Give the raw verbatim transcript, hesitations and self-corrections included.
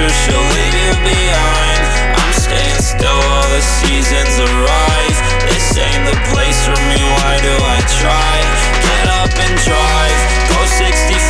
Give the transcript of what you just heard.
future, she'll leave you behind. I'm staying still while the seasons arise. This ain't the place for me, why do I try? Get up and drive, go sixty